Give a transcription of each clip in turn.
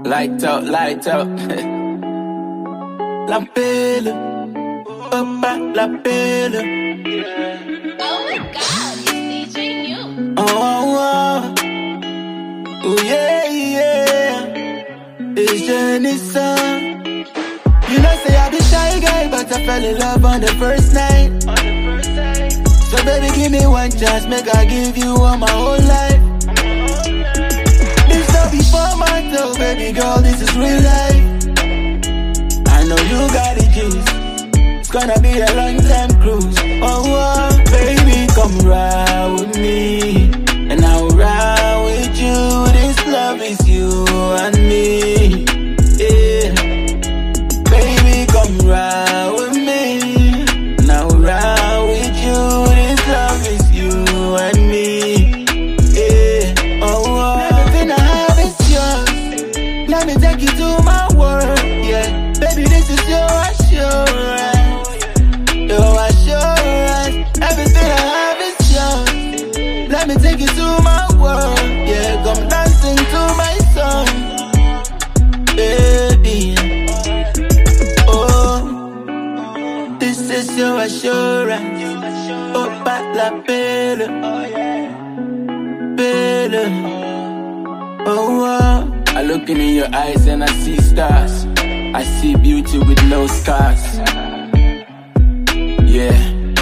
Light out, light out. La belle, papa, la belle. Oh my God, it's DJ New. Oh, yeah, yeah. It's Jenison. You know, say I be shy guy, but I fell in love on the first night. So baby, give me one chance, make I give you all my whole life. This not before my toe, baby girl, this is real life. I know you got the juice. It's gonna be a long time cruise. Oh, baby, come ride with me, and I'll ride with you. This love is you and me. Yeah, baby, come ride with me, and I'll ride with you. This love is you and me. Yeah, oh, everything I have is yours. Let me take you to my world. Yeah, baby, this is your assurance. Your assurance. Everything I have is yours. Let me take you to my world. Yeah, come dancing to my song, baby. Oh, this is your assurance. Oh, but la belle, belle. Oh, I look in your eyes and I see stars. I see beauty with no scars. Yeah,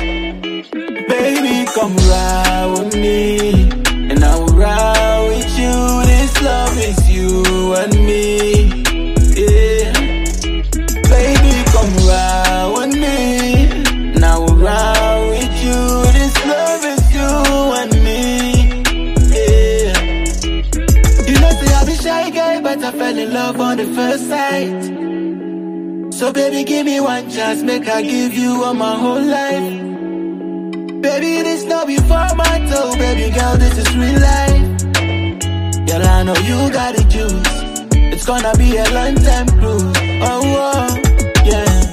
baby, come ride with me, and I will ride with you. This love is you and me. Yeah, baby, come ride with me, and I will ride with you. This love is you and me. Yeah, you know, say I be shy guy, but I fell in love on the first sight. So baby, give me one chance, make I give you all my whole life. Baby, this not before my toe, baby girl, this is real life. Girl, I know you got the juice. It's gonna be a long time cruise. Oh, yeah.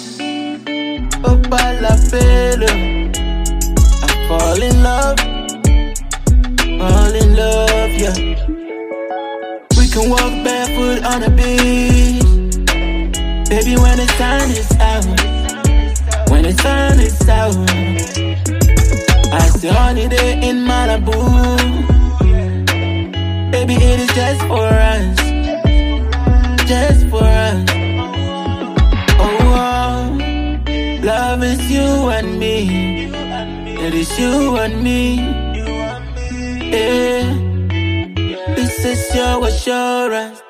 Papa la belle, I fall in love, yeah. We can walk barefoot on the beach, baby, when the sun is out. When the sun is out, I see holiday in Malibu. Baby, it is just for us, just for us. Oh, love is you and me. It is you and me. Yeah, this is your assurance.